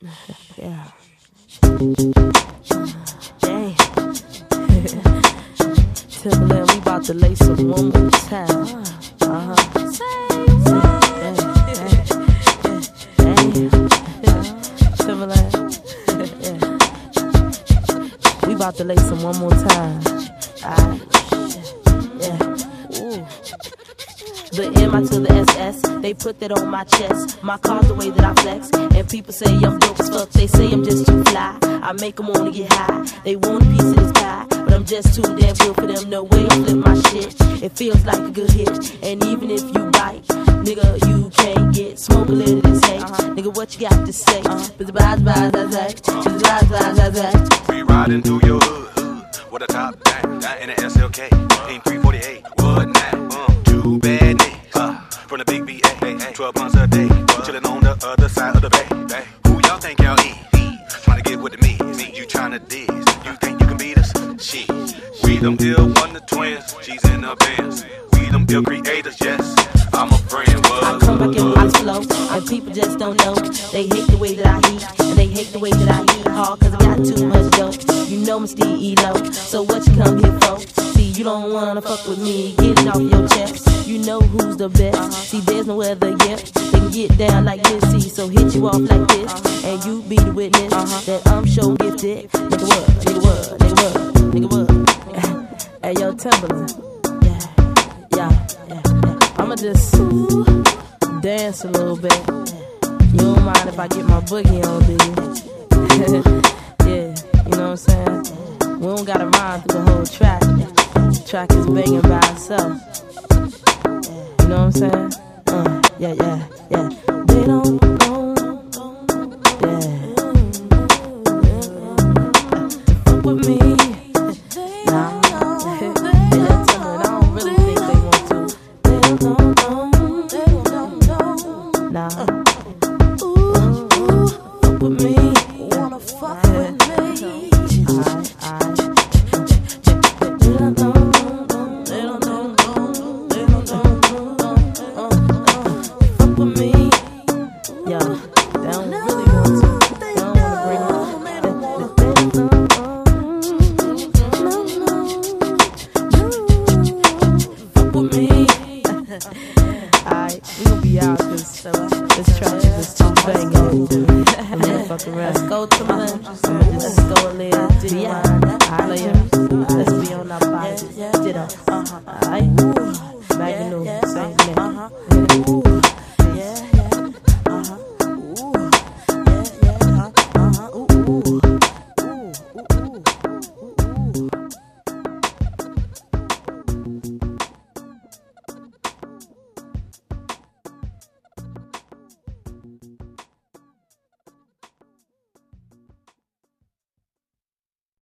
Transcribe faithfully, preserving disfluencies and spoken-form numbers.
Yeah. Dang. Timberland, we about to lace them one more time. Uh-huh. Dang, dang, dang. Timberland. Yeah. We about to lace them one more time. Alright. Yeah. Ooh. The M I to the S S, they put that on my chest. My car's the way that I flex, and people say I'm dope as fuck. They say I'm just too fly. I make them wanna get high. They want a piece of this pie, but I'm just too damn good for them. No way I flip my shit. It feels like a good hit, and even if you bite, nigga, you can't get smoke a little this hate. Uh-huh. Nigga, what you got to say? We riding through your hood, hood with a top down, down in an S L K, in three forty-eight. What now? Um, too bad niggas uh, from the big B A, twelve months a day, chillin' on the other side of the bay. Who y'all think y'all is? Trying to get with the me, me, you trying to diss. You think you can beat us? Shit. We them ill wonder twins, she's in the Benz. We them ill creators, yes. I'm a friend. What? I come back in my flow, and people just don't know. They hate the way that I heat, and they hate the way that I eat hard, cause I got too much dope. You know I'm still E-Lo, so what you come here for? See, you don't wanna fuck with me, get it off your chest. You know who's the best. See, there's no other yet. They can get down like this, see, so hit you off like this, and you be the witness that I'm so gifted. Nigga what, nigga what, nigga what, nigga what. Hey, yo, Timberland. Yeah, yeah, yeah, yeah. I'ma just dance a little bit. You don't mind if I get my boogie on, do you? Yeah, you know what I'm saying? We don't gotta rhyme through the whole track. The track is banging by itself. You know what I'm saying? Uh, yeah, yeah, yeah. They don't know. Yeah. Fuck with me. Nah. They just tell me I don't really think they want to. They don't know. They don't know. Nah. Ooh, ooh, fuck with me. Wanna fuck with me. Alright, alright. They don't know. They don't know. They don't know. Fuck with me. Yo, they don't really want to. They don't wanna bring up. They don't know. Fuck with me. Alright, we gon' be out cause this track is just too banging. I'm gonna fuck around. Let's go to my Let's go a little ditty. Alright, let's be on our bodies. Ditto. Alright, Magnum, same thing. Yeah, yeah. Uh-huh. Ooh. Yeah, yeah. Uh-huh. Ooh, ooh.